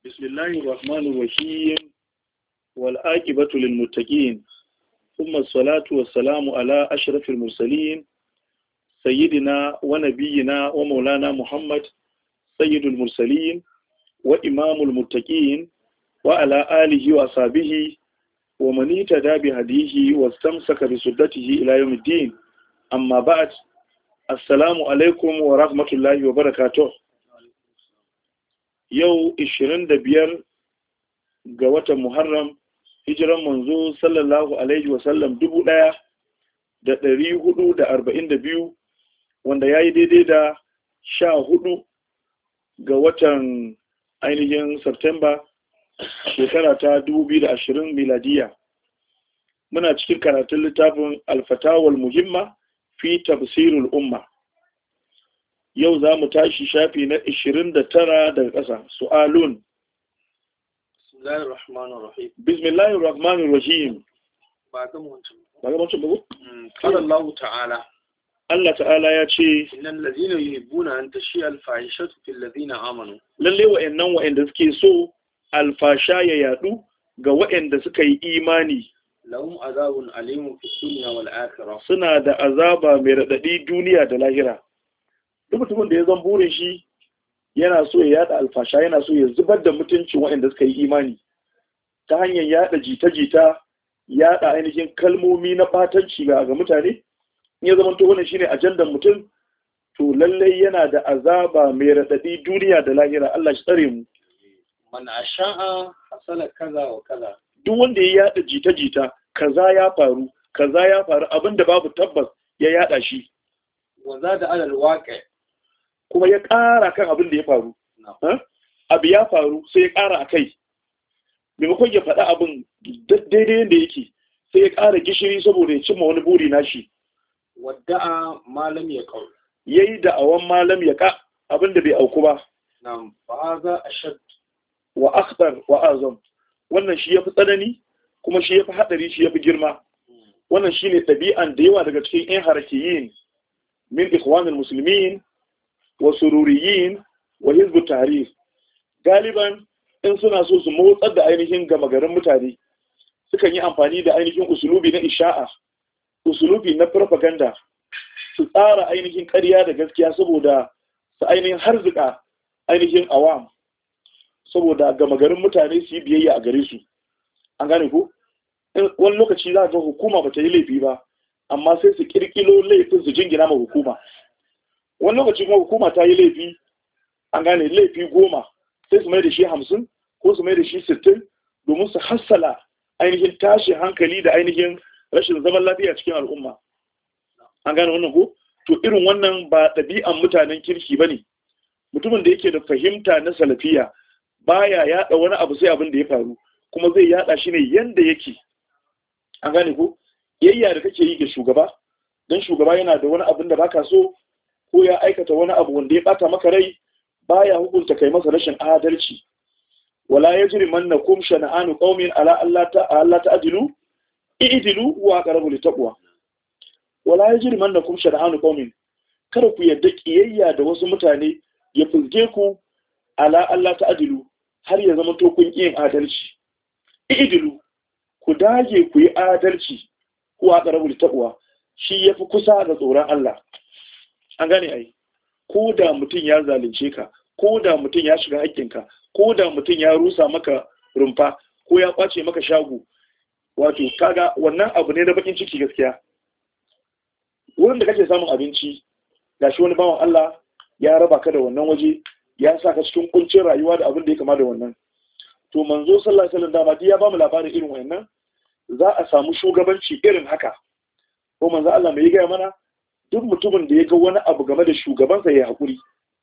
بسم الله الرحمن الرحيم والعاقبة للمتقين ثم الصلاة والسلام على أشرف المرسلين سيدنا ونبينا ومولانا محمد سيد المرسلين وإمام المتقين وعلى آله وأصحابه ومن اهتدى بهديه واستمسك بسنته إلى يوم الدين أما بعد السلام عليكم ورحمة الله وبركاته. Yau 25 ga watan Muharram hijiran manzo sallallahu alaihi wasallam 1442 wanda yayi daidai da 14 ga watan ainihin September shekara ta 2020 miladiya. Muna cikin karatun littafin Al-Fatawa al-Muhimma fi Tafsirul Umma. Yau za mu tashi shafi na 29 daga ƙasa. Su'alun. Bismillahir Rahmanir Rahim. Ba ga mutum. Ba ga mutum ba? Qala Allah ta'ala. Allah ta'ala ya ce, Innal ladhina yuhibbuna an tashi'a al-fahishatu fil ladhina amanu. Lalle wa'anda suke so alfasha ya yadu ga wa'anda suka yi imani. Lahum azabun alimun fid dunya wal akhirah. Suna da azaba mai radadi duniya da lahira. Duk mutumin da ya zan burin shi yana so ya yada alfasha, yana so ya zubar da mutuncin waɗanda suka yi imani ta hanyar yada jita-jita, yada ainihin kalmomi na batanci ga mutane. In ya zama to wannan shine ajandan mutum, to lallai yana da azaba mai radadi duniya da lahira. Allah shi tsare mu. Man asha'a hasala kaza wa kaza. Duk wanda ya yada jita-jita, kaza ya faru abinda babu tabbas ya yada shi. Wa zada ala alwaqi. Kuma ya ƙara kan abin da ya faru. Abu ya faru sai ya ƙara a kai. Maimakon ya faɗa abin daidai yadda yake, sai ya ƙara gishiri saboda ya cimma wani buri nashi. Wadda'a malam ya ƙau. Ya yi da'awan malam ya ƙa abin da bai auku ba. Na'am, fa'aza ashad. Wa akhtar wa azam. Wannan shi ya fi tsanani, kuma shi ya fi haɗari, shi ya fi girma. Wannan shi ne ɗabi'an da yawa daga cikin 'yan harakiyin min ikhwanul muslimin wa sururiyin wa hizbut tahrir. Galiban in suna so su motsar da ainihin gama garin mutane, sukan yi amfani da ainihin usulubi na isha'a, usulubi na propaganda, su tsara ainihin ƙarya da gaskiya saboda su ainihin harzuka ainihin awam, saboda gama garin mutane su yi biyayya a gare su. An gane ku? Wani lokaci za ga hukuma ba ta yi laifi ba, amma sai su kirkilo laifin su jingina ma hukuma. Wani lokaci kuma hukuma ta yi laifi, an gane laifi 10 sai su mai da shi 50 ko su mai da shi 60 domin su hassala ainihin tashi hankali da ainihin rashin zaman lafiya cikin al'umma. An gane wannan ko? To irin wannan ba ɗabi'an mutanen kirki ba ne. Mutumin da yake da fahimta na salafiya baya yaɗa wani abu sai abin da ya faru, kuma zai yaɗa shi ne yanda yake. An gane ko? Yayya da kake yi ga shugaba, don shugaba yana da wani abin da baka so, ko ya aikata wani abu wanda ya bata maka rai, baya hukunta kai masa rashin adalci. Wala yajrimannakum shana'anu qaumin ala alla ta'dilu i'dilu wa aqrabu littaqwa. Wala yajrimannakum shana'anu qaumin, kada ku yadda kiyayya da wasu mutane ya fuzge ku ala alla ta'dilu har ya zama to kun yin adalci. I'dilu, ku dage ku yi adalci, ku aqrabu littaqwa, shi yafi kusa da tsoron Allah. An gane ai, ko da mutum ya zalunce ka, ko da mutum ya shiga haƙƙinka, ko da mutum ya rusa maka rumfa, ko ya ƙwace maka shago, wato kaga wannan abu ne na bakin ciki gaskiya. Wurin da kake samun abinci, gashi wani bawan Allah ya raba ka da wannan waje, ya sa ka cikin kuncin rayuwa da abin da ya kama da wannan. To manzo sallallahu alaihi wasallam dama ya ba mu labarin irin wannan, za a samu shugabanci irin haka. Ko manzo Allah mai gaya mana, duk mutumin da ya ga wani abu game da shugabansa ya haƙuri.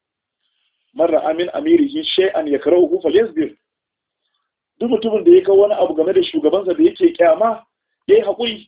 Marar amin amirihi shay'an yakrahu falyasbir. Duk mutumin da ya ga wani abu game da shugabansa da yake kyama, yayi haƙuri.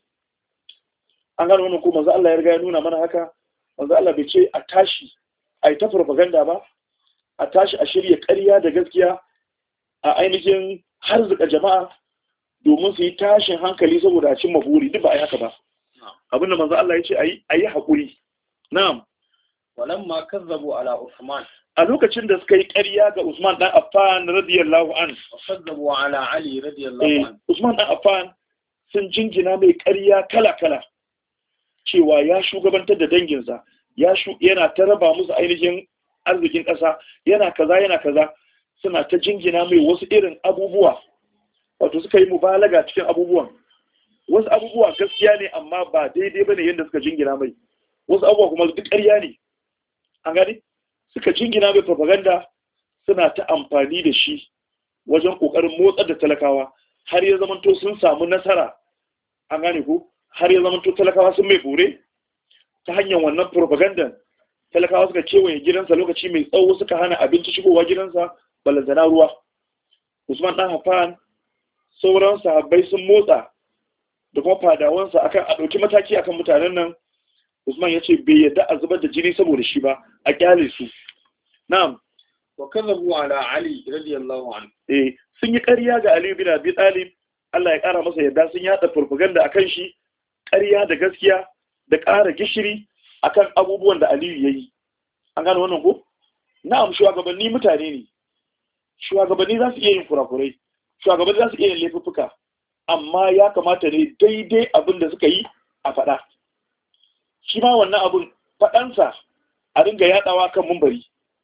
An gano wannan ko manzo Allah ya riga ya nuna mana haka. Manzo Allah bai ce a tashi ai ta propaganda ba, a tashi a shirya ƙarya da gaskiya a ainihin harzuka jama'a domin su yi tashin hankali saboda a cimma buri, duk ba ai haka ba. Abin da manzo Allah ya ce ayi haƙuri. Na'am. Walamma kazzabu ala Uthman. a lokacin da suka yi ƙarya ga Usman dan Affan radiyallahu an وكذبوا على علي رضي الله عنه Usman dan Affan sun jingina mai ƙarya kala-kala cewa ya shugabantar da danginsa yana ta raba musu ainihin arzikin ƙasa yana kaza suna ta jingina mai wasu irin abubuwa wato suka yi mubalaga cikin abubuwan wasu abubuwa gaskiya ne amma ba daidai bane yadda suka jingina mai wasu abubuwa kuma duk ƙarya ne an gani suka jingina mai propaganda suna ta amfani da shi wajen ƙoƙarin motsar da talakawa har ya zamanto sun samu nasara an gane ko har ya zamanto talakawa sun mai bore ta hanyar wannan propaganda talakawa suka kewaye gidansa lokaci mai tsawo suka hana abinci shigowa gidansa balantana ruwa Usman dan Affan sauran sahabbai sun motsa da kuma fadawansa akan a ɗauki mataki akan mutanen nan Usman ya ce bai yadda a zubar da jini saboda shi ba a kyale su na'am wa kadhabu ala ali radiyallahu anhu sun yi ƙarya ga Ali bin Abi Talib Allah ya ƙara masa yadda sun yada propaganda akan shi ƙarya da gaskiya da ƙara gishiri akan abubuwan da Aliyu yayi an gane wannan ko na'am shugabanni mutane ne shugabanni za su iya yin kurakurai shugabanni za su iya yin laifuffuka amma ya kamata ne daidai abin da suka yi a faɗa shi ma wannan abin faɗansa a ringa yaɗawa kan mumbari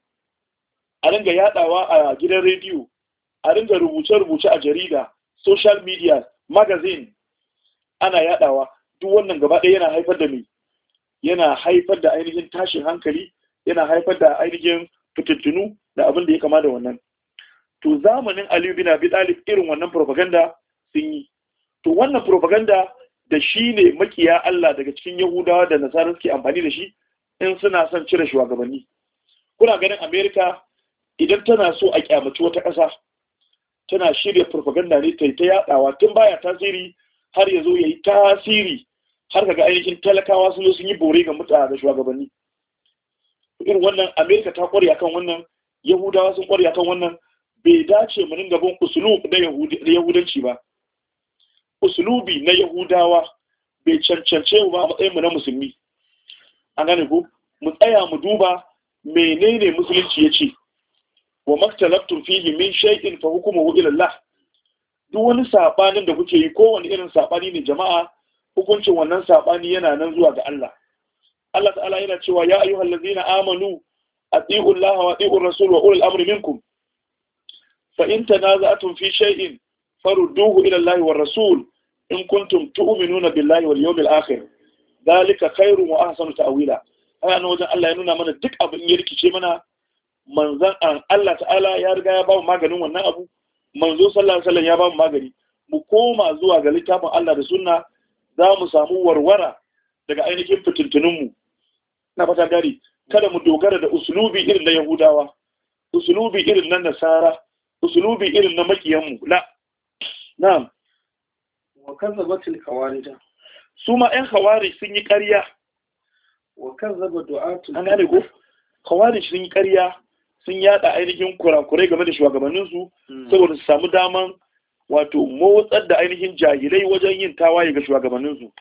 a ringa yaɗawa a gidan rediyo a ringa rubuce-rubuce a jarida social media magazine ana yaɗawa duk wannan gaba ɗaya yana haifar da me yana haifar da ainihin tashin hankali yana haifar da ainihin fitintunu da abin da ya kama da wannan to zamanin Aliyu bin Abi Talib irin wannan propaganda sun yi to wannan propaganda da shi ne makiya Allah daga cikin Yahudawa da Nasara suke amfani da shi in suna son cire shugabanni kuna ganin America idan tana so a kyamaci wata ƙasa tana shirya propaganda ne ta yadawa tun baya tasiri har ya zo ya yi tasiri har kaga ainihin talakawa sun zo sun yi bore ga mutane da shugabanni irin wannan America ta kware akan wannan Yahudawa sun kware akan wannan bai dace mu dinga bin usulub na Yahudanci ba usulubi na Yahudawa bai cancance mu ba a matsayin mu na musulmi an gane ku mu tsaya mu duba menene musulunci yace wa maktalaftum fihi min shay'in fa hukmuhu ila Allah duk wani sabanin da kuke yi kowanne irin sabani ne jama'a hukuncin wannan sabani yana nan zuwa ga Allah Allah ta'ala yana cewa ya ayyuhal ladzina amanu atiiu Allah wa atiiu ar-rasul wa ulul amri minkum fa in tanaza'tum fi shay'in farudduhu ila Allah war rasul in kuntum tu'minuna billahi wal yawmil akhir dalika khairun wa ahsanu ta'wila ana wajen Allah ya nuna mana duk abin ya rikice mana manzan Allah ta'ala ya riga ya ba mu maganin wannan abu manzo sallallahu alaihi wasallam ya ba mu magani mu koma zuwa ga littafin Allah da sunna za mu samu warwara daga ainihin fitintunun mu na fata gari kada mu dogara da usulubi irin na Yahudawa usulubi irin na Nasara usulubi irin na makiyan mu la na'am wa kazzabatil khawarij su ma ƴan khawarij sun yi ƙarya wa kazzaba du'atul an gane ko khawarij sun yi ƙarya sun yada ainihin kurakurai game da shugabanninsu saboda su samu daman wato motsar da ainihin jahilai wajen yin tawaye ga shugabanninsu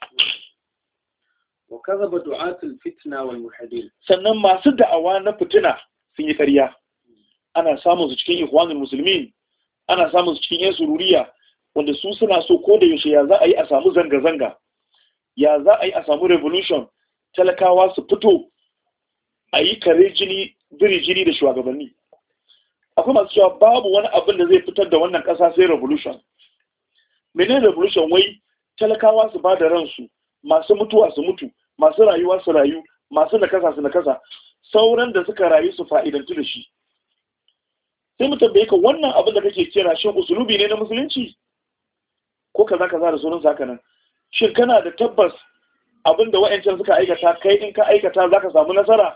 wa kazaba du'atul fitna wal muhadin sannan masu da'awa na fitina sun yi ƙarya ana samun su cikin ikhwanul muslimin ana samun su cikin yan sururiya wanda su suna so ko da yaushe ya za a yi a samu zanga-zanga ya za a yi a samu revolution talakawa su fito a yi kare jini biri jini da shugabanni akwai masu cewa babu wani abin da zai fitar da wannan ƙasa sai revolution mene revolution wai talakawa su ba da ransu masu mutuwa su mutu masu rayuwa su rayu masu nakasa su nakasa sauran da suka rayu su fa'idantu da shi sai mu tambaye ka wannan abin da kake kira shin usulubi ne na musulunci ko kaza kaza da sauran haka nan shin kana da tabbas abin da wa'ancan suka aikata kai in ka aikata zaka samu nasara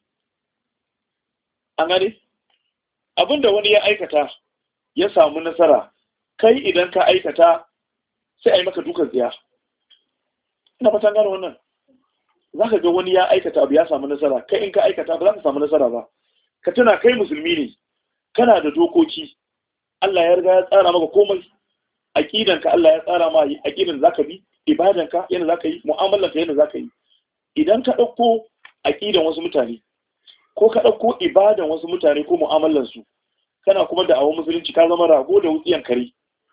an gane abin da wani ya aikata ya samu nasara kai idan ka aikata sai a yi maka dukan tsiya ina fatan gane wannan za ka ga wani ya aikata abu ya samu nasara kai in ka aikata ba za ka samu nasara ba ka tuna kai musulmi ne kana da dokoki Allah ya riga ya tsara maka komai aqidanka Allah ya tsara ma aqidan zaka bi ibadanka yana zaka yi mu'amalanka yana zaka yi idan ka dauko aqidan wasu mutane ko ka ɗauko ibadan wasu mutane ko mu'amalansu kana kuma da awon musulunci, ka zama rago da wutsiyan kare.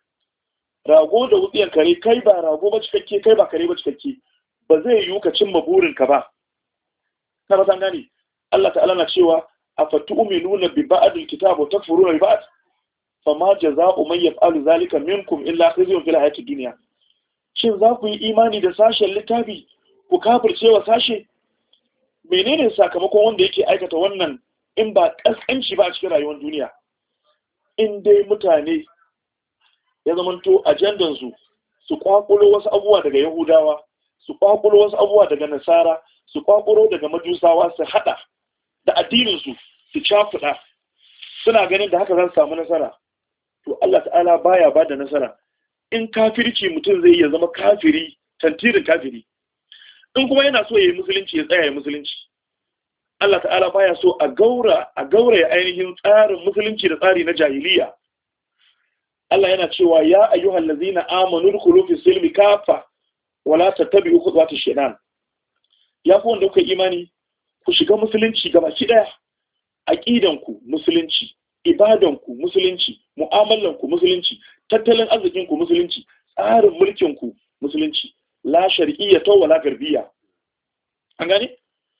Rago da wutsiyan kare, kai ba rago ba cikakke, kai ba kare ba cikakke, ba zai yiwu ka cimma burinka ba. Na ba san gane Allah ta'ala na cewa afatu'minuna bi ba'dil kitab wa takfuruna bi ba'd fama jazaa'u man yaf'alu zalika minkum illa khizyun fil hayatid dunya. Shin za ku yi imani da sashen littafi ku kafirce wa sashe? Menene sakamakon wanda yake aikata wannan in ba kaskanci ba a cikin rayuwar duniya? In dai mutane ya zamanto ajandansu su kwakulo wasu abubuwa daga Yahudawa, su kwakulo wasu abubuwa daga Nasara, su kwakulo daga Majusawa, su hada da addininsu su cafuda, suna ganin da haka za su samu nasara. To Allah ta'ala baya ba da nasara. In kafirci mutum zai iya zama kafiri, tantirin kafiri. In kuma yana so ya yi musulunci, ya tsaya ya musulunci. Allah ta'ala baya so a gauraya ainihin tsarin musulunci da tsari na jahiliya. Allah yana cewa ya ayyuhal ladzina amanu dkhulu fi silmi kafa wala tattabi'u khutuwatish shaytan. Ya ku wanda kuka imani ku shiga musulunci gabaki daya. Aqidanku musulunci, ibadanku musulunci, mu'amalanku musulunci, tattalin arzikinku musulunci, tsarin mulkinku musulunci, la shar'iyyata wala garbiyya. An gane?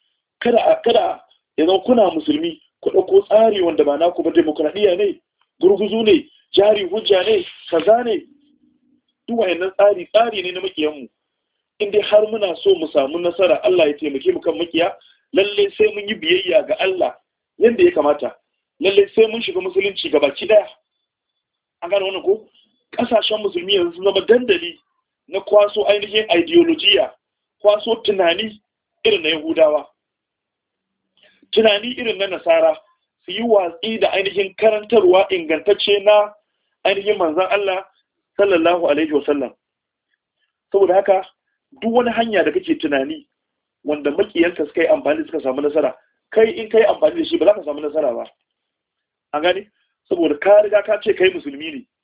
Kada ya zama kuna musulmi ku dauko tsari wanda ba naku ba, demokradiya ne, gurguzu ne, jari hujja ne, kaza ne. Duk wayannan tsari ne na makiyanmu. In dai har muna so mu samu nasara, Allah ya taimake mu kan makiya, lalle sai mun yi biyayya ga Allah yanda ya kamata. Lalle sai mun shiga musulunci gabaki daya. An gane wannan ko? Kasashen musulmi yanzu sun zama dandali na kwaso ainihin ideologiya, kwaso tunani irin na Yahudawa, tunani irin na Nasara, su yi watsi da ainihin karantarwa ingantacce na ainihin manzan Allah sallallahu alaihi wasallam. Saboda haka duk wani hanya da kake tunani wanda makiyanka suka yi amfani suka samu nasara, kai in kai amfani da shi ba za ka samu nasara ba. An gane? Saboda ka riga ka ce kai musulmi ne.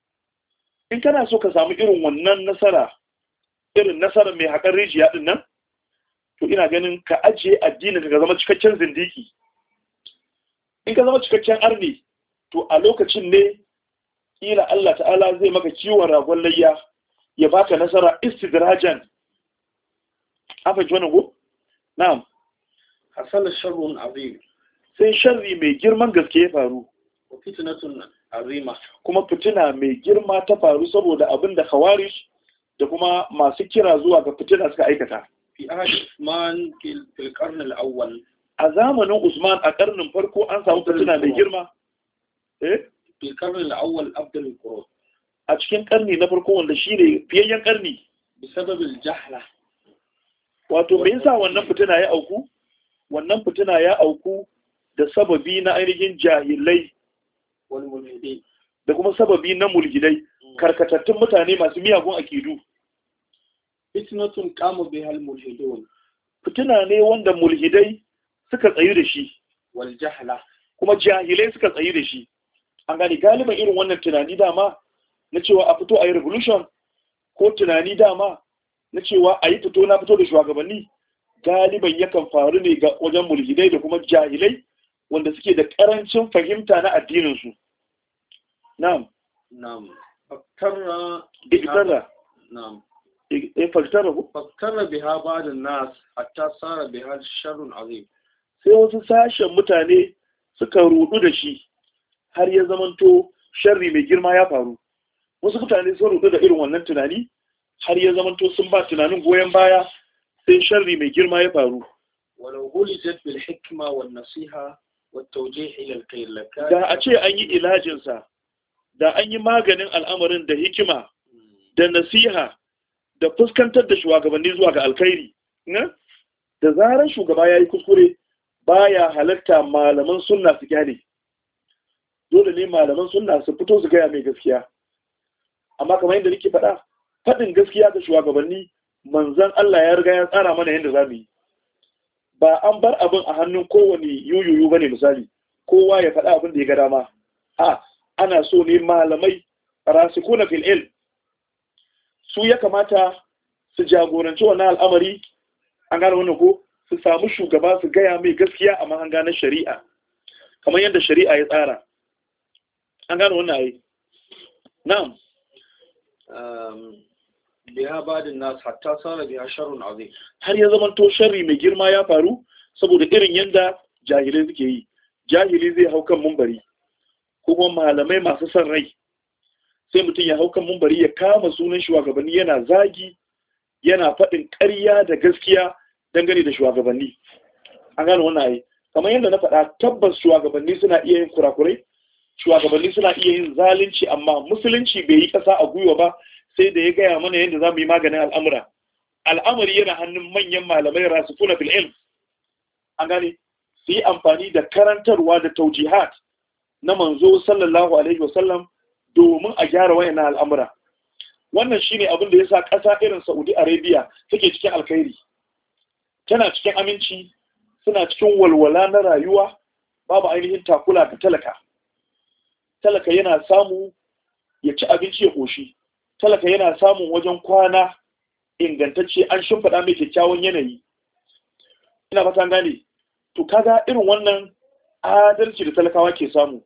In kana so ka samu irin wannan nasara, irin nasarar mai haƙar rijiya din nan, to ina ganin ka ajiye addinin ka zama cikakken zindiki. In ka zama cikakken arni, to a lokacin ne kila Allah ta'ala zai maka kiwon ragon layya ya baka nasara istidrajan. An fahimci wannan ko? Na'am. hasala sharrun azim, Sai sharri mai girman gaske ya faru. wa fitnatun azima, Kuma fitina mai girma ta faru saboda abin da khawarij da kuma masu kira zuwa ga fitina suka aikata. fi ahdi Usman fil qarn al awwal, A zamanin Usman a karnin farko an samu fitina mai girma. fil qarn al awwal afdal al qurun, A cikin karni na farko wanda shine fiyayyen karni. بسبب الجهلة. Wato me yasa wannan fitina ya auku? Wannan fitina ya auku da sababi na ainihin jahilai والملحدين. da kuma sababi na mulhidai, karkatattun mutane masu miyagun akidu. فتنة قام بها الملحدون Fitina ne wanda mulhidai suka tsayu da shi, والجهلة. kuma jahilai suka tsayu da shi. An gani galiban irin wannan tunani dama na cewa a fito a yi revolution, ko tunani dama na cewa a yi fito na fito da shugabanni, galiban yakan faru ne ga wajen mulhidai da kuma jahilai wanda suke da karancin fahimta na addininsu. Na'am. نعم. فاقتر Iktara. نعم. Faktara ku? فاقتر بها بعض الناس حتى صار بها شر عظيم. Sai wasu sashen mutane suka rudu da shi har ya zamanto sharri mai girma ya faru. Wasu mutane sun rudu da irin wannan tunani har ya zamanto sun ba tunanin goyon baya, sai sharri mai girma ya faru. ولو ولجت بالحكمة والنصيحة والتوجيه إلى الخير لكان. Da a ce an yi ilajinsa, da an yi maganin al'amarin da hikima, da nasiha, da fuskantar da shugabanni zuwa ga alkhairi. Da zarar shugaba ya yi kuskure, baya halatta malaman sunna su gyale. Dole ne malaman sunna su fito su gaya mai gaskiya. Amma kamar yadda nake faɗa, faɗin gaskiya ga shugabanni, manzon Allah ya riga ya tsara mana yadda za mu yi. Ba an bar abin a hannun kowane yuyuyu ba ne misali, kowa ya faɗa abin da ya ga dama. Ana so ne malamai rasikuna fil ilm, su ya kamata su jagoranci wannan al'amari. An gane wannan ko su samu shugaba su gaya mai gaskiya a mahanga na shari'a kamar yadda shari'a ya tsara. An gano wannan ayi. Na'am. biha badin nas hatta sara biha sharrun azim, har ya zama to sharri mai girma ya faru saboda irin yanda jahilai suke yi. Jahili zai hau kan mumbari, kuma malamai masu son rai sai mutum ya hau kan mumbari ya kama sunan shugabanni yana zagi, yana faɗin ƙarya da gaskiya dangane da shugabanni. An gano wannan ayi. Kamar yadda na faɗa, tabbas shugabanni suna iya yin kurakurai, shugabanni suna iya yin zalunci, amma musulunci bai yi ƙasa a gwiwa ba sai da ya gaya mana yadda za mu yi maganin al'amura. Al'amari yana hannun manyan malamai rasifuna fil ilm. An gane, su yi amfani da karantarwa da taujihat na manzo sallallahu alaihi wasallam domin a gyara wayannan al'amura. Wannan shine abin da yasa ƙasa irin Saudi Arabia take cikin alkhairi. Tana cikin aminci, suna cikin walwala na rayuwa, babu ainihin takula ga talaka. Talaka yana samu ya ci abinci ya koshi. Talaka yana samun wajen kwana ingantacce, an shimfiɗa mai kyakkyawan yanayi. Ina fata gane. To kaga irin wannan adalci da talakawa ke samu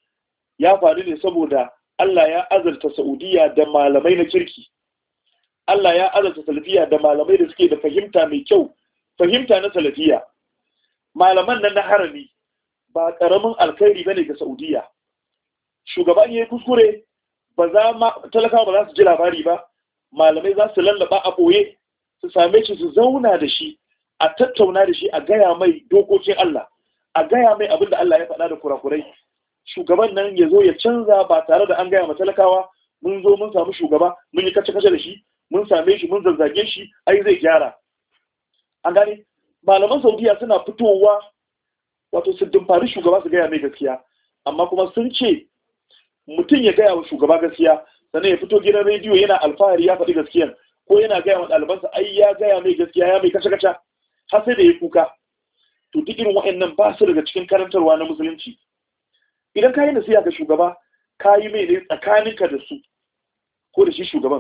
ya faru ne saboda Allah ya azurta Saudiya da malamai na kirki. Allah ya azurta salafiya da malamai da suke da fahimta mai kyau, fahimta na salafiya. Malaman nan na harami ba ƙaramin alkhairi bane ga Saudiya. Shugaban yayi kuskure, talakawa ba za su ji labari ba, malamai za su lallaba a ɓoye, su same shi, su zauna da shi, a tattauna da shi, a gaya mai dokokin Allah, a gaya mai abin da Allah ya faɗa da kurakurai. Shugaban nan ya zo ya canza ba tare da an gaya ma talakawa, mun zo mun samu shugaba, mun yi kace-kace da shi, mun same shi, mun zazzage shi, ai zai gyara. An gane, malaman Saudiya suna fitowa, wato su dimfari shugaba su gaya mai gaskiya, amma kuma sun ce mutum ya gaya wa shugaba gaskiya sannan ya fito gidan rediyo yana alfahari ya faɗi gaskiyan, ko yana gaya wa ɗalibansa ai ya gaya mai gaskiya, ya mai kace-kace har sai da ya kuka. To duk irin waɗannan ba su daga cikin karantarwa na musulunci. Idan ka yi nasiha ga shugaba, ka yi mai ne tsakaninka da su ko da shi shugaban,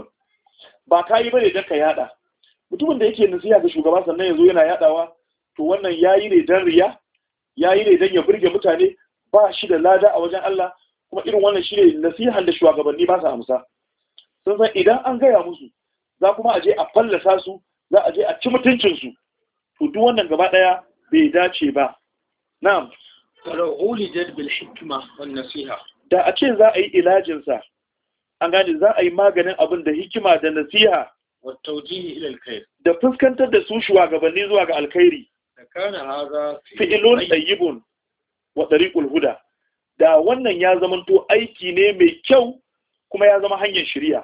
ba ka yi bane don ka yada. Mutumin da yake nasiha ga shugaba sannan ya zo yana yadawa, to wannan ya yi ne don riya, ya yi ne don ya burge mutane, ba shi da lada a wajen Allah. Kuma irin wannan shi ne nasihan da shugabanni ba su amsa. Sun san idan an gaya musu, za kuma a je a fallasa su, za a je a ci mutuncinsu. To duk wannan gaba ɗaya bai dace ba. Na'am. Walau ulijat bil hikma wan nasiha, da a ce za a yi ilajinsa, an gane za a yi maganin abin da hikima da nasiha wa tawjihi ila alkhair, da fuskantar da su shugabanni zuwa ga alkhairi. da kana hadha fi'ilun tayyibun wa tariqul huda. Da wannan ya zamanto aiki ne mai kyau kuma ya zama hanyar shari'a.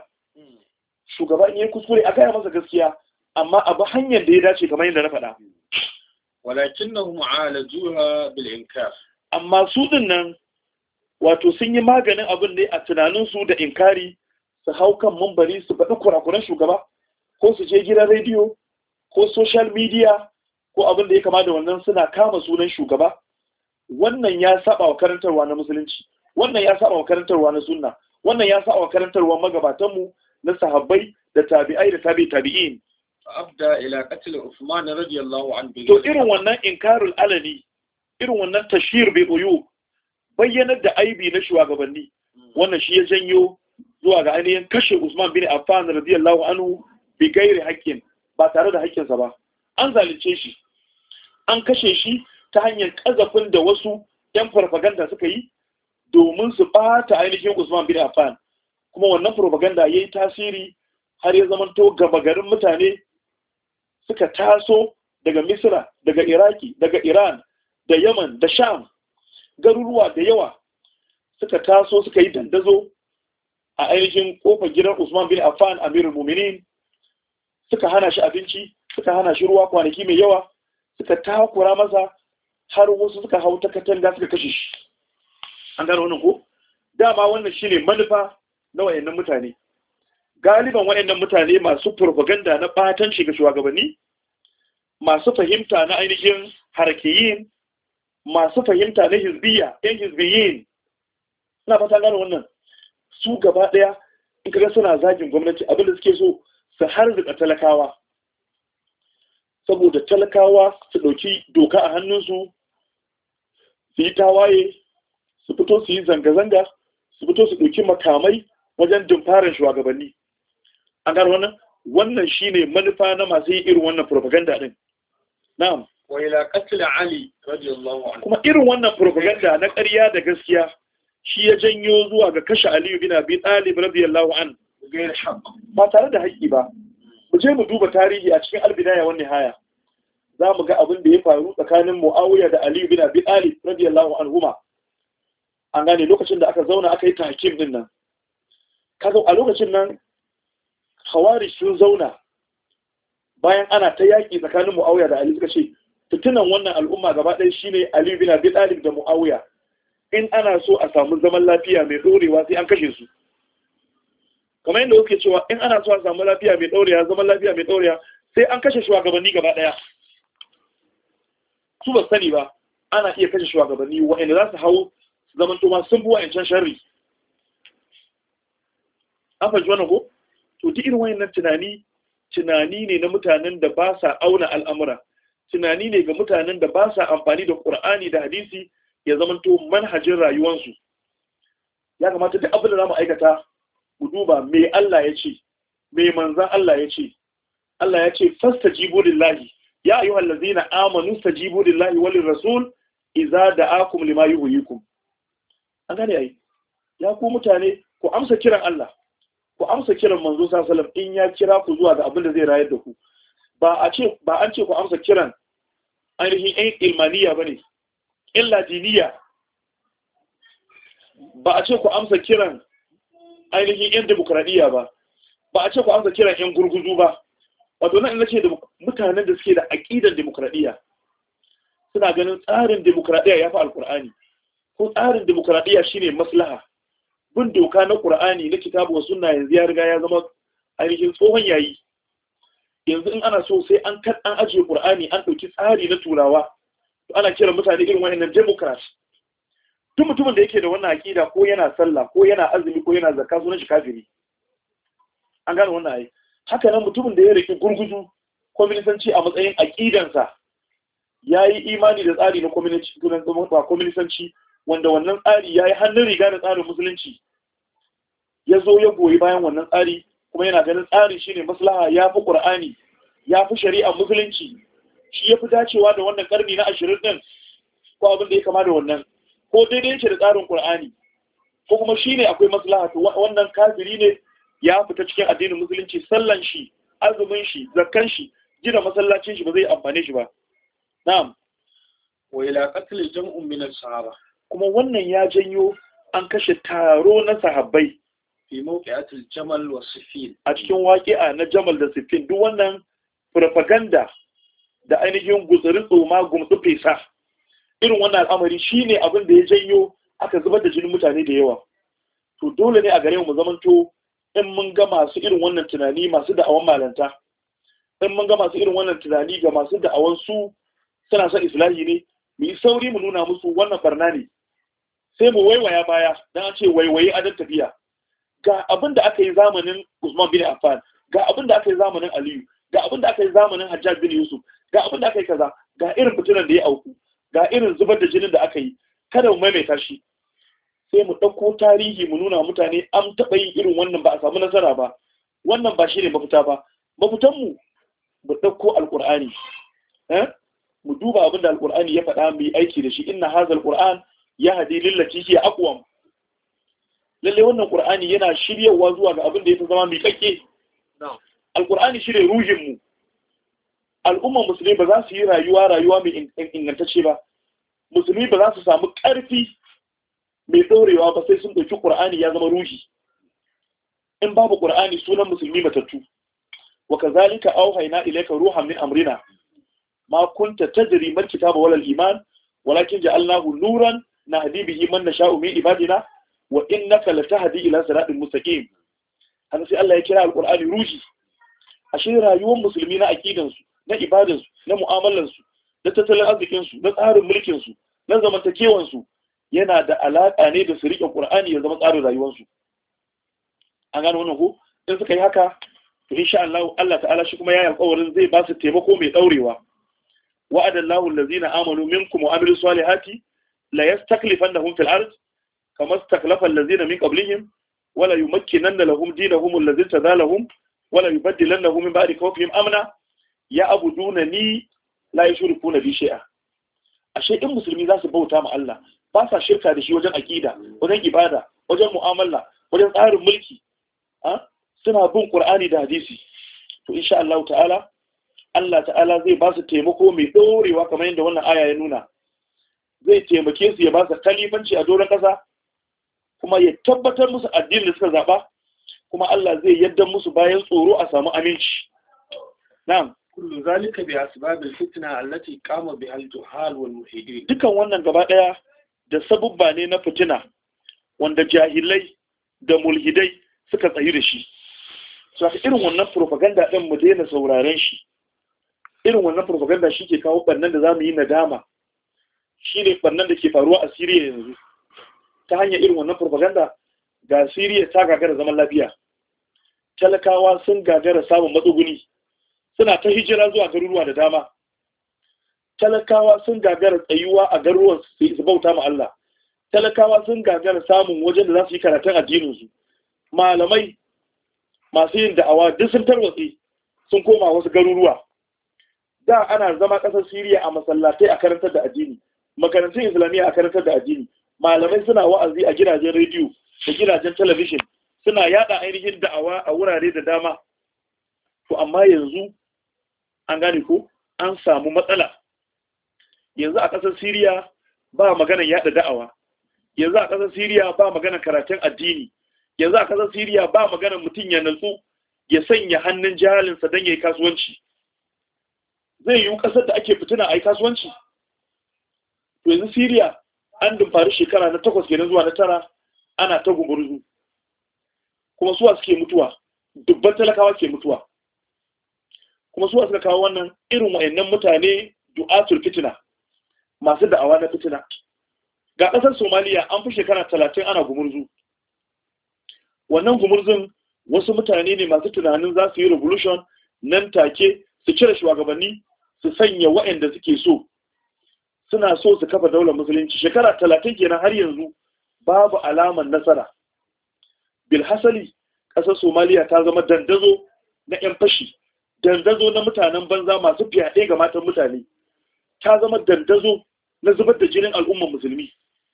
Shugaba in yi kuskure a gaya masa gaskiya, amma abu hanyar da ya dace kamar yadda na faɗa. walakinnahum alajuha bil inkar, Amma su din nan wato sun yi maganin abin ne a tunaninsu da inkari, su hau kan mumbari su faɗi kurakuran shugaba, ko su je gidan rediyo ko social media ko abin da ya kama da wannan, suna kama sunan shugaba. Wannan ya saba wa karantarwa na musulunci, wannan ya saba wa karantarwa na sunna, wannan ya saba wa karantarwa magabatanmu na sahabbai da tabi'ai da tabi'in. abda ila qatl Uthman radiyallahu anhu. To irin wannan inkarul alani, irin wannan tashhir bi uyu, bayyanar da aibi na shugabanni, wannan shi ya janyo zuwa ga ainihin kashe Usman bin Affan radiyallahu anhu bi gairi haƙƙin, ba tare da haƙƙinsa ba. An zalunce shi, an kashe shi ta hanyar ƙazafin da wasu 'yan farfaganda suka yi domin su ɓata ainihin Usman bin Affan. Kuma wannan farfaganda ya yi tasiri har ya zamanto gaba garin mutane suka taso daga Misra, daga Iraki, daga Iran, da Yaman, da Sham, garuruwa da yawa suka taso suka yi dandazo a ainihin kofar gidan Usman bin Affan Amirul Mu'minin, suka hana shi abinci, suka hana shi ruwa kwanaki mai yawa, suka takura masa har wasu suka hau ta katanga suka kashe shi. An gano wannan ko? Dama wannan shine manufa na wayannan mutane. Galiban wayannan mutane masu propaganda na batanci ga shugabanni, masu fahimta na ainihin harkiyin, masu fahimta na hizbiya, yan hizbiyin, ina fata gano wannan. Su gaba ɗaya in kaga suna zagin gwamnati, abin da suke so su harzuka talakawa. saboda talakawa su ɗauki doka a hannunsu, su yi tawaye, su fito su yi zanga-zanga, su fito su ɗauki makamai wajen dimfarin shugabanni. An gano wannan shine manufa na masu yi irin wannan propaganda din. Na'am. Wa ila qatl Ali radiyallahu anhu. Kuma irin wannan propaganda na ƙarya da gaskiya shi ya janyo zuwa ga kashe Ali bin Abi Talib radiyallahu anhu gair haqq, ba tare da haƙƙi ba. Mu je mu duba tarihi a cikin al-Bidaya wan Nihaya. Za mu ga abin da ya faru tsakanin Muawiya da Ali bin Abi Talib radiyallahu anhuma. An gane lokacin da aka zauna aka yi tahkim din nan. Kaga a lokacin nan Khawarij sun zauna bayan ana ta yaƙi tsakanin Muawiya da Ali, suka ce fitinan wannan al'umma gaba ɗaya shine Ali bin Abi Talib da Muawiya. In ana so a samu zaman lafiya mai ɗorewa sai an kashe su. Kamar yadda kuke cewa in ana so a samu lafiya mai ɗorewa, zaman lafiya mai ɗorewa sai an kashe shugabanni gaba ɗaya. Su ba sani ba ana iya kashe shugabanni waɗanda za su hau zaman toma sun buwa yancan sharri. An fahimci wannan ko? To duk irin wayannan tunani ne na mutanen da ba sa auna al'amura, tunani ne ga mutanen da ba sa amfani da Qur'ani da hadisi ya zamanto manhajin rayuwarsu. Ya kamata duk abin da za mu aikata mu duba me Allah ya ce, me manzan Allah ya ce. Allah ya ce fastajibu lillahi ya ayyuhal ladzina amanu stajibu lillahi walir rasul idza da'akum lima yuhyikum. An gane ai, ya ku mutane ku amsa kiran Allah, ku amsa kiran manzo sallallahu alaihi wasallam in ya kira ku zuwa ga abin da zai rayar da ku. Ba an ce ku amsa kiran ainihin ɗan ilmaniya bane, illa diniya. Ba a ce ku amsa kiran ainihin ɗan demokradiyya ba, ba a ce ku amsa kiran ɗan gurguzu ba. Wato nan ina ce da mutanen da suke da aƙidar demokradiyya suna ganin tsarin demokradiyya ya fi alƙur'ani, ko tsarin demokradiyya shine maslaha. Bin doka na Qur'ani na kitabu wa sunna yanzu ya riga ya zama ainihin tsohon yayi. Yanzu in ana so sai an ajiye Qur'ani an ɗauki tsari na turawa, to ana kiran mutane irin wayannan democrats. Duk mutumin da yake da wannan aqida ko yana sallah ko yana azumi ko yana zakka sunan shi kafiri. An gane wannan ai. Haka nan mutumin da ya riki gurguzu communisanci a matsayin aqidansa yayi imani da tsari na communisanci wanda wannan tsari ya yi hannun riga da tsarin musulunci, ya zo ya goyi bayan wannan tsari kuma yana ganin tsari shine maslaha, ya fi ƙur'ani, ya fi shari'ar musulunci, shi ya fi dacewa da wannan ƙarni na 20 ɗin ko abin da ya kama da wannan, ko daidai yake da tsarin ƙur'ani, ko kuma shi ne akwai maslaha. To wannan kafiri ne, ya fita cikin addinin musulunci, sallan shi, azumin shi, zakkan shi, gina masallacin shi ba zai amfane shi ba. Na'am. Wa ila qatl jam'un min as-sahaba. Kuma wannan ya janyo an kashe taro na sahabbai fi mawqi'atil Jamal wa Siffin, a cikin waƙi'a na Jamal da Siffin. Duk wannan propaganda da ainihin gutsuri tsoma gumtsu fesa, irin wannan al'amari shine abin da ya janyo aka zubar da jinin mutane da yawa. To dole ne a gare mu zamanto in mun ga masu irin wannan tunani, masu da'awan malanta, in mun ga masu irin wannan tunani ga masu da'awan su suna son islahi ne, mu yi sauri mu nuna musu wannan barna ne, sai mu waiwaya baya don an ce waiwaye adon tafiya. Ga abin da aka yi zamanin Usman bin Affan, ga abin da aka yi zamanin Aliyu, ga abin da aka yi zamanin Hajjaj bin Yusuf, ga abin da aka yi kaza, ga irin fitinan da ya auku, ga irin zubar da jinin da aka yi. Kada mu maimaita shi, sai mu ɗauko tarihi mu nuna mutane an taɓa yin irin wannan ba a samu nasara ba. Wannan ba shi ne mafita ba. Mafitanmu mu ɗauko Alƙur'ani, mu duba abin da Alƙur'ani ya faɗa mu yi aiki da shi. Inna hazal Qur'an yahdi lillati hiya aqwam. Lalle wannan Qur'ani yana shiryawa zuwa ga abin da yafi zama mai kakke. Alƙur'ani shirye ruhin mu. Al'ummar musulmi ba za su yi rayuwa mai ingantacce ba. Musulmi ba za su samu ƙarfi mai ɗorewa ba sai sun ɗauki Qur'ani ya zama ruhi. In babu Qur'ani sunan musulmi matattu. Wa kazalika auhayna ilayka ruhan min amrina ma kunta tadri mal kitaba wal iman walakin ja'alnahu nuran nahdi bihi man nasha'u min ibadina wa innaka latahdi ila siratin mustaqim. haka sai Allah ya kira alqur'ani ruhi. Ashe rayuwar musulmi na aqidan su, na ibadan su, na mu'amalan su, na tattalin arzikin su, na tsarin mulkin su, na zamantakewan su yana da alaka ne da su rike Qur'ani ya zama tsarin rayuwar su. An gano wannan ko in suka yi haka to insha Allah Allah ta'ala shi kuma ya yi alƙawarin zai ba su taimako mai daurewa wa'adallahu allazina amanu minkum wa amilus salihati la yastaklifannahum fil ard kama istaklafa allazina min qablihim wala yumakkinanna lahum dinahum allazi tadalahum wala yubaddilannahum min ba'di khawfihim amna ya'budunani la yushrikuna bi shay'a. Ashe in musulmi za su bauta ma Allah ba sa shirka da shi wajen aqida, wajen ibada, wajen mu'amala, wajen tsarin mulki, suna bin Qur'ani da hadisi, to insha Allah ta'ala Allah ta'ala zai ba su taimako mai dorewa kamar yadda wannan aya ya nuna. Zai taimake su ya ba su kalifanci a doron kasa, kuma ya tabbatar musu addinin da suka zaba, kuma Allah zai yadda musu bayan tsoro a samu aminci. Na'am. kullu zalika bi asbabil fitna allati qama biha al-juhal wal mulhidin. Dukan wannan gaba daya da sabubba ne na fitina wanda jahilai da mulhidai suka tsayi da shi. So irin wannan propaganda din mu daina sauraren shi. Irin wannan propaganda shi ke kawo bannan da zamu yi nadama. Shine bannan da ke faruwa a Syria yanzu. Ta hanyar irin wannan propaganda ga Syria ta gagara zaman lafiya. Talakawa sun gagara samun matsuguni. Suna ta hijira zuwa garuruwa da dama. Talakawa sun gagara tsayuwa a garuruwan su bauta ma Allah. Talakawa sun gagara samun wajen da za su yi karatun addininsu. Malamai masu yin da'awa duk sun tarwatse sun koma wasu garuruwa. Da ana zama ƙasar Siriya a masallatai a karantar da addini, makarantun Islamiyya a karantar da addini. Malamai suna wa'azi a gidajen rediyo da gidajen talabishin, suna yada ainihin da'awa a wurare da dama. To amma yanzu an gane ko an samu matsala. Yanzu a ƙasar Siriya ba maganar yada da'awa. Yanzu a ƙasar Siriya ba maganar karatun addini. Yanzu a ƙasar Siriya ba maganar mutum ya natsu ya sanya hannun jahalinsa don ya yi kasuwanci. Zai yi ƙasar da ake fitina a yi kasuwanci. To yanzu Siriya an dumfari shekara na 8 kenan zuwa na 9 ana ta gumurzu. Kuma suwa suke mutuwa, dubban talakawa ke mutuwa. Kuma suwa suka kawo wannan irin wayannan mutane du'atul fitina, masu da'awa na fitina. Ga ƙasar Somaliya an fi shekara 30 ana gumurzu. Wannan gumurzun wasu mutane ne masu tunanin za su yi revolution nan take, su cire shugabanni, su sanya wa'anda suke so. Suna so su kafa daular musulunci. Shekara 30 kenan har yanzu babu alamar nasara. Bilhassali ƙasar Somaliya ta zama dandazo na 'yan fashi, dandazo na mutanen banza masu fyaɗe ga matan mutane, ta zama dandazo na zubar da jinin al'ummar musulmi.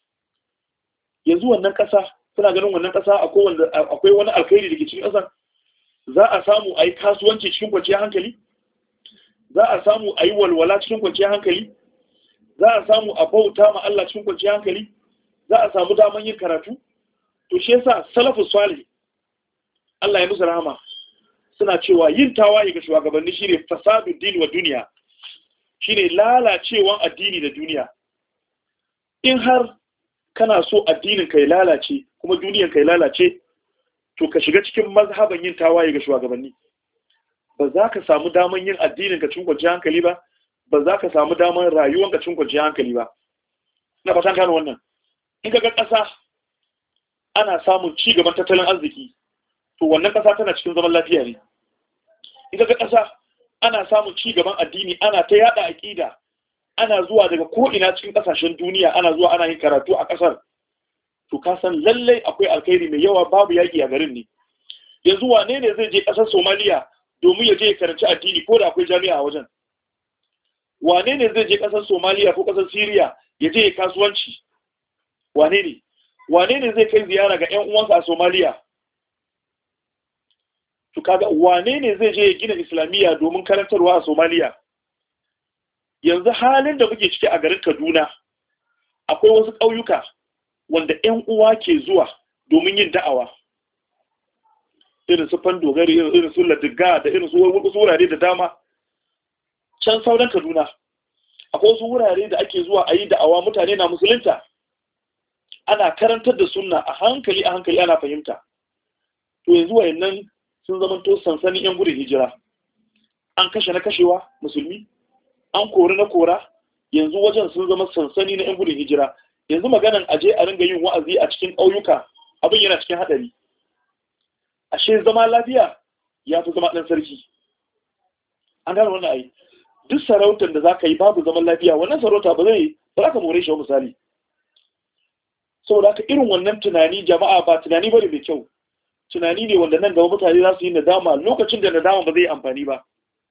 Yanzu wannan ƙasa, suna ganin wannan ƙasa akwai wani alkhairi da ke cikin ƙasar. Za a samu a yi kasuwanci cikin kwanciyar hankali? Za a samu a yi walwala cikin kwanciyar hankali? Za a samu a bauta ma Allah cikin kwanciyar hankali? Za a samu daman yin karatu? To shi yasa salafus salih, Allah ya musu rahama, suna cewa yin tawaye ga shugabanni shine fasadud din wa duniya, shine lalacewan addini da duniya. In har kana so addinin kai lalace kuma duniyar kai lalace, to ka shiga cikin mazhaban yin tawaye ga shugabanni. Ba za ka samu daman yin addinin ka cikin kwanciyar hankali ba, ba za ka samu daman rayuwar ka cikin kwanciyar hankali ba. Ina fatan gano wannan. In ka ga ƙasa ana samun ci gaban tattalin arziki, to wannan ƙasa tana cikin zaman lafiya ne. In ka ga ƙasa ana samun ci gaban addini, ana ta yada aqida, ana zuwa daga ko ina cikin ƙasashen duniya, ana zuwa ana yin karatu a ƙasar, to ka san lallai akwai alkhairi mai yawa, babu yaƙi a garin ne. Yanzu wane ne zai je ƙasar Somaliya domin ya je ya karanci addini ko da akwai jami'a a wajen? Wane ne zai je ƙasar Somaliya ko ƙasar Syria ya je ya kasuwanci? Wane ne? Wane ne zai kai ziyara ga ƴan uwansa a Somaliya? To kaga wane ne zai je ya gina Islamiyya domin karantarwa a Somaliya? Yanzu halin da muke ciki a garin Kaduna, akwai wasu ƙauyuka wanda ƴan uwa ke zuwa domin yin da'awa. Irin su Fandogari, irin su Ladiga da irin su wurare da dama. Can sauran Kaduna, akwai wasu wurare da ake zuwa a yi da'awa, mutane na musulunta. Ana karantar da sunna a hankali ana fahimta. To yanzu wayannan sun zamanto sansanin 'yan gudun hijira. An kashe na kashewa musulmi, an kori na kora, yanzu wajen sun zama sansani na 'yan gudun hijira. Yanzu maganan aje a ringa yin wa'azi a cikin ƙauyuka, abin yana cikin haɗari. Ashe zama lafiya ya fi zama ɗan sarki. An gane wannan ai. Duk sarautar da za ka yi babu zaman lafiya, wannan sarauta ba za ka more shi misali. Saboda haka irin wannan tunani jama'a ba tunani bane mai kyau. Tunani ne wanda nan gaba mutane za su yi nadama lokacin da nadama ba zai yi amfani ba.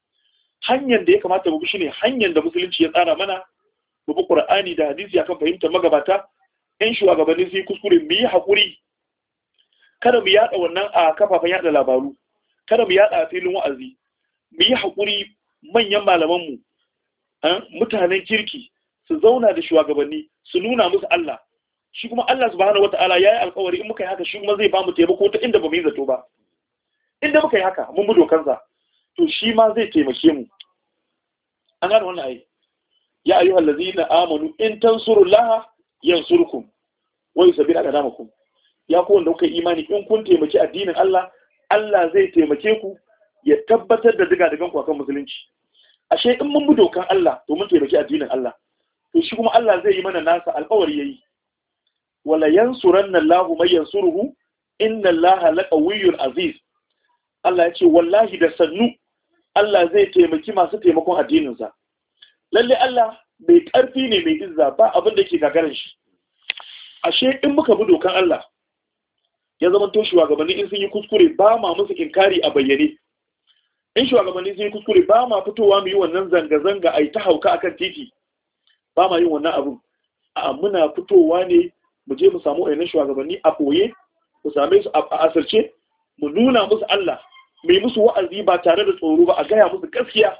Hanyar da ya kamata mu bi shine hanyar da musulunci ya tsara mana, mu bi Qur'ani da hadisi akan fahimtar magabata. Ɗan shugabanni su yi kuskure mu yi haƙuri. Kada mu yaɗa wannan a kafafen yaɗa labaru, kada mu yaɗa a filin wa'azi. Mu yi haƙuri, manyan malamanmu, mutanen kirki su zauna da shugabanni su nuna musu Allah. Shi kuma Allah subhanahu wata'ala ya yi alkawari in muka yi haka shi kuma zai ba mu taimako ta inda ba mu yi zato ba. Inda muka yi haka mun bi dokansa, to shi ma zai taimake mu. An gane wannan ayi. Ya ayyuhal ladzina amanu in tansurullaha yansurkum wa yusabbit aqdamakum. Ya ku wanda kuka yi imani in kun taimaki addinin Allah, Allah zai taimake ku ya tabbatar da diga-digan ku akan musulunci. Ashe in mun bi dokan Allah to mun taimaki addinin Allah. To shi kuma Allah zai yi mana nasa alƙawari yayi. Wala yansuranna Allahu may yansuruhu inna Allaha laqawiyyun aziz. Allah ya ce wallahi da sannu Allah zai taimaki masu taimakon addinin sa. Lalle Allah mai ƙarfi ne mai izza ba abin da ke gagarin shi. Ashe in muka bi dokan Allah ya zama to shugabanni in sun yi kuskure ba ma musu inkari a bayyane. In shugabanni sun yi kuskure ba ma fitowa mu yi wannan zanga-zanga a yi ta hauka akan titi, ba ma yin wannan abun. A muna fitowa ne mu je mu samu ainihin shugabanni a ɓoye, mu same su a asirce, mu nuna musu Allah, mai musu wa'azi ba tare da tsoro ba, a gaya musu gaskiya.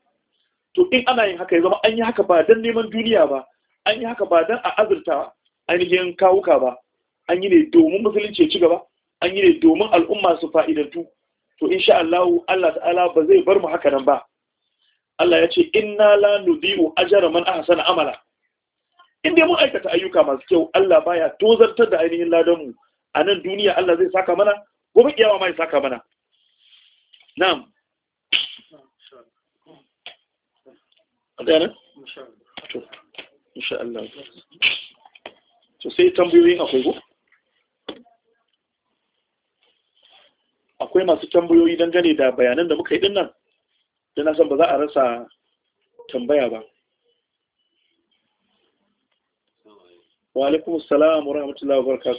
To in ana yin haka ya zama an yi haka ba don neman duniya ba, an yi haka ba don a azurta ainihin kawuka ba, an yi ne domin musulunci ya ci gaba, an yi ne domin al'umma su fa'idantu. To insha Allah Allah ta'ala ba zai bar mu haka nan ba. Allah ya ce inna la nudhi'u ajra man ahsana amala. In dai mun aikata ayyuka masu kyau, Allah baya tozartar da ainihin ladan mu. A nan duniya Allah zai saka mana, gobe kiyama ma ya saka mana. Na'am. Adana? Insha Allah. To sai tambayoyin akwai ko? Akwai masu tambayoyi dangane da bayanan da muka yi dinnan, da na san ba za a rasa tambaya ba. Wa alaikum assalam wa rahmatullahi wa barakatuh.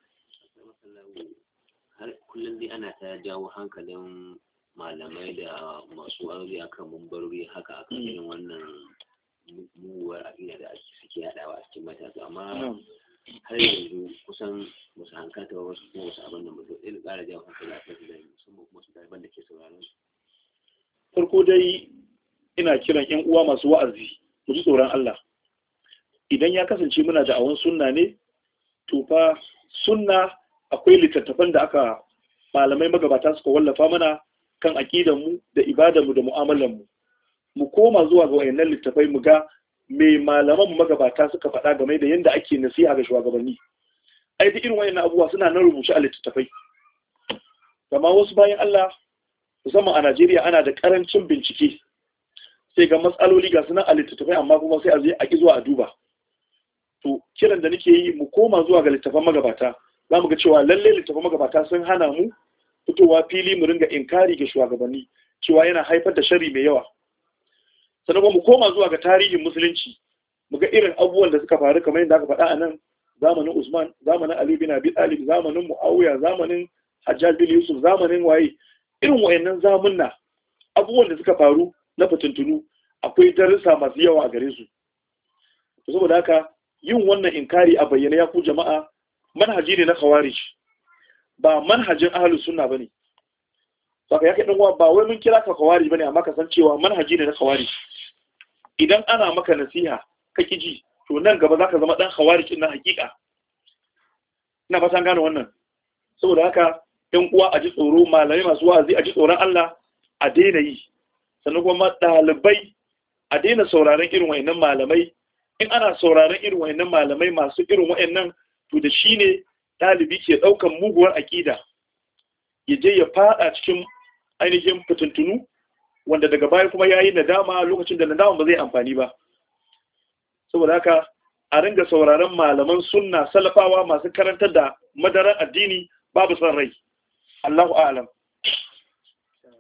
Har kullum dai ana ta jawo hankalin malamai da masu aure akan mumbarori haka akan irin wannan muguwar aƙida da suke yaɗawa a cikin matasa, amma har yanzu kusan musu hankata ba wasu kuma wasu abin da mutum ɗin ƙara jawo hankali a kan su da musamman kuma su ɗaliban da ke sauraron su. Farko dai ina kiran 'yan uwa masu wa'azi mu ji tsoron Allah. Idan ya kasance muna da awon sunna ne, to fa sunna akwai littattafan da aka malamai magabata suka wallafa mana kan aƙidanmu da ibadanmu da mu'amalanmu. Mu koma zuwa ga wayannan littattafai mu ga me malaman magabata suka faɗa game da yadda ake nasiha ga shugabanni. Ai duk irin wayannan abubuwa suna nan rubuce a littattafai. Amma wasu bayan Allah musamman a Najeriya ana da karancin bincike. Sai ga matsaloli ga sunan a littattafai amma kuma sai a je a ki zuwa a duba. To kiran da nake yi mu koma zuwa ga littattafan magabata. Za mu ga cewa lalle littattafan magabata sun hana mu fitowa fili mu ringa inkari ga shugabanni cewa yana haifar da sharri mai yawa. Sannan mu koma zuwa ga tarihin musulunci mu ga irin abubuwan da suka faru kamar yadda aka faɗa a nan zamanin Usman, zamanin Ali bin Abi Talib, zamanin Muawiya, zamanin Hajjaj bin Yusuf, zamanin waye, irin wayannan zamunna abubuwan da suka faru na fitintunu akwai darussa masu yawa a gare su. Saboda haka yin wannan inkari a bayyana ya ku jama'a manhaji ne na khawarij, ba manhajin ahlus sunna bane. Saka yake dan uwa ba wai mun kira ka khawarij bane, amma ka san cewa manhaji ne na khawarij. Idan ana maka nasiha ka kiji, to nan gaba zaka zama dan khawarij din na hakika. Ina fatan gane wannan. Saboda haka ɗan uwa a ji tsoro, malamai masu wa'azi a ji tsoron Allah, a daina yi. Sannan kuma ɗalibai a daina sauraron irin wayannan malamai. In ana sauraron irin wayannan malamai masu irin wayannan, to da shine ɗalibi ke ɗaukan muguwar aƙida ya je ya fada cikin ainihin fitintunu wanda daga baya kuma yayi nadama lokacin da nadama ba zai amfani ba. Saboda haka a ringa sauraron malaman sunna salafawa masu karantar da madaran addini babu son rai. Allahu a'lam.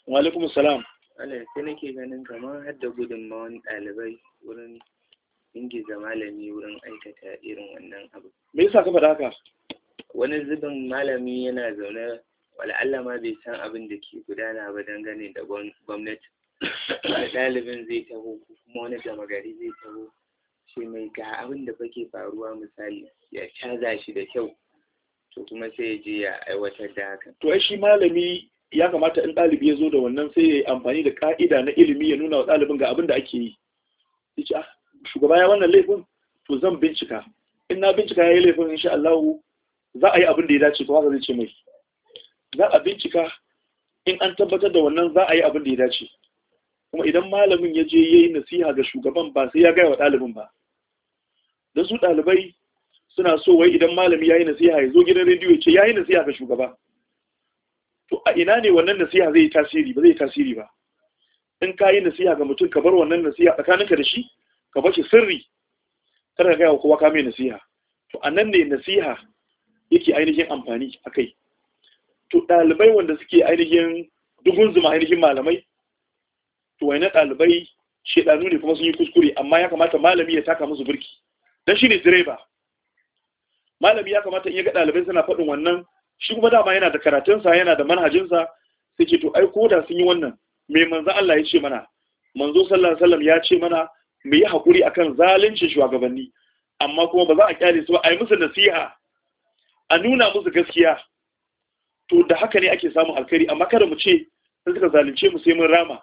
wa alaikum salam. Allah sai nake ganin kamar hadda gudunmawan ɗalibai wurin ingiza malami wurin aikata irin wannan abu. Me yasa ka faɗa haka? Wani zubin malami yana zaune wala'alla ma bai san abin da ke gudana ba dangane da gwamnati. Wani ɗalibin zai taho kuma wani gama gari zai taho shi mai ga abin da fake faruwa misali ya caza shi da kyau to kuma sai ya je ya aiwatar da haka. To ai shi malami ya kamata in ɗalibi ya zo da wannan sai ya yi amfani da ka'ida na ilimi ya nuna wa ɗalibin ga abin da ake yi. Ya ce, shugaba ya wannan laifin to zan bincika. In na bincika ya yi laifin insha Allah za a yi abin da ya dace to haka zai ce mai. Za a bincika in an tabbatar da wannan za a yi abin da ya dace. Kuma idan malamin ya je ya yi nasiha ga shugaban ba sai ya gaya wa ɗalibin ba. Don su ɗalibai suna so wai idan malami ya yi nasiha ya zo gidan rediyo ya ce ya yi nasiha ga shugaba. To a ina ne wannan nasiha zai yi tasiri? Ba zai yi tasiri ba. In ka yi nasiha ga mutum ka bar wannan nasiha tsakaninka da shi ka bar shi sirri kar ka gaya wa kowa ka mai nasiha. To a nan ne nasiha yake ainihin amfani a kai. To ɗalibai wanda suke ainihin dugun zuma ainihin malamai to wai na ɗalibai shedanu ne kuma sun yi kuskure amma ya kamata malami ya taka musu birki dan shine direba. Malami ya kamata in ya ga ɗalibai suna faɗin wannan shi kuma dama yana da karatunsa yana da manhajinsa sai ce to ai ko da sun yi wannan me manzo Allah ya ce mana manzo sallallahu alaihi wasallam ya ce mana mu yi hakuri akan zalunci shugabanni amma kuma ba za a kyale su ba a yi musu nasiha a nuna musu gaskiya. To da haka ne ake samun alkhairi amma kada mu ce sai suka zalunce mu sai mun rama.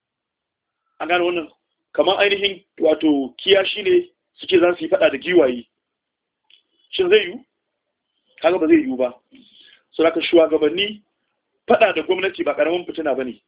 An gane wannan kamar ainihin wato kiyashi ne suke za su yi fada da giwaye. Shin zai yiwu? Kaga ba zai yiwu ba. Saboda shugabanni fada da gwamnati ba karamin fitina bane.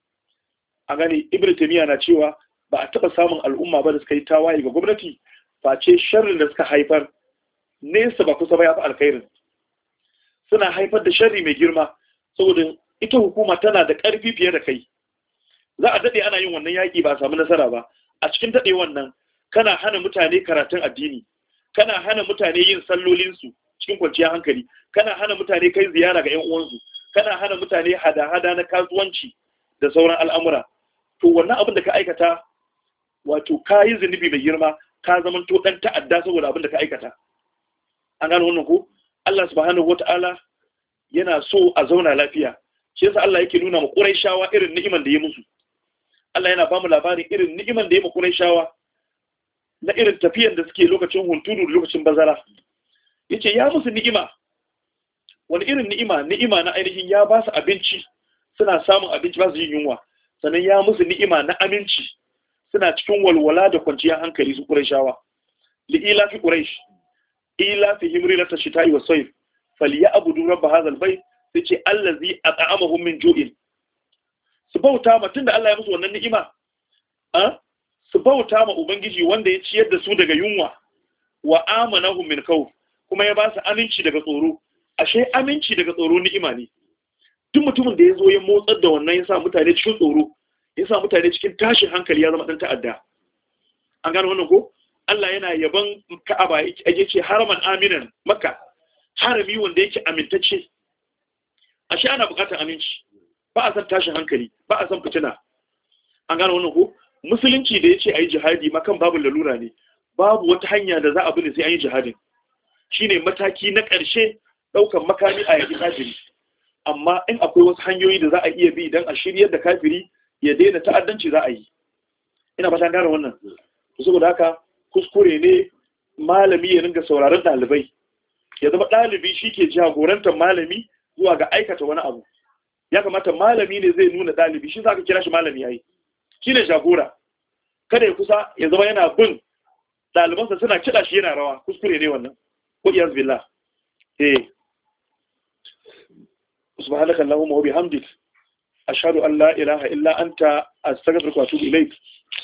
A gane Ibn Taymiyyah na cewa ba a taba samun al'umma ba da suka yi tawaye ga gwamnati face sharrin da suka haifar nesa ba kusa ba ya fi alkhairin. Suna haifar da sharri mai girma saboda ita hukuma tana da ƙarfi fiye da kai. Za a daɗe ana yin wannan yaƙi ba a samu nasara ba. A cikin daɗe wannan kana hana mutane karatun addini, kana hana mutane yin sallolinsu cikin kwanciyar hankali, kana hana mutane kai ziyara ga 'yan uwansu, kana hana mutane hada-hada na kasuwanci da sauran al'amura. To wannan abin da ka aikata wato ka yi zunubi mai girma ka zama to ɗan ta'adda saboda abin da ka aikata. An gano wannan ko? Allah subhanahu wata'ala yana so a zauna lafiya. Shi yasa Allah yake nuna ma Qurayshawa irin ni'iman da ya musu. Allah yana ba mu labarin irin ni'iman da ya ma Qurayshawa na irin tafiyan da suke lokacin hunturu da lokacin bazara. Yace ya musu ni'ima. Wani irin ni'ima? Ni'ima na ainihin ya ba su abinci, suna samun abinci ba su yin yunwa. Sannan ya musu ni'ima na aminci, suna cikin walwala da kwanciyar hankali su Qurayshawa. Li'ila fi Quraysh ila fi himrilata shita'i wa sayf falyabudu rabb hadha albayt sai allazi at'amahum min ju'in. Su bauta ma tunda Allah ya musu wannan ni'ima su bauta ma ubangiji wanda ya ciyar da su daga yunwa wa amanahum min khawf kuma ya ba su aminci daga tsoro. Ashe aminci daga tsoro ni'ima ne. Duk mutumin da ya zo ya motsar da wannan ya sa mutane cikin tsoro, ya sa mutane cikin tashin hankali ya zama dan ta'adda. An gano wannan ko? Allah yana yaban Ka'aba yake ce haraman aminan Makka, harami wanda yake amintacce. Ashe ana bukatar aminci. Ba a san tashin hankali, ba a san fitina. An gano wannan ko? Musulunci da yace ayi jihadi makan babu lalura ne. Babu wata hanya da za a bi sai an yi jihadin. Shine mataki na ƙarshe daukan makami a yaki kafiri. Amma in akwai wasu hanyoyi da za a iya bi dan a shiryar da kafiri ya daina ta'addanci za a yi. Ina fatan gane wannan. Saboda haka kuskure ne malami ya ringa sauraron ɗalibai. Ya zama ɗalibi shi ke jagorantar malami zuwa ga aikata wani abu. Ya kamata malami ne zai nuna ɗalibi, shi za ka kira shi malami ya yi. Shi ne jagora. Kada ya kusa ya zama yana bin ɗalibansa suna kiɗa shi yana rawa. Kuskure ne wannan. Ko iyaz billah. Subhanaka Allahumma wa bihamdik ashhadu an la ilaha illa anta astaghfiruka wa atubu ilayk.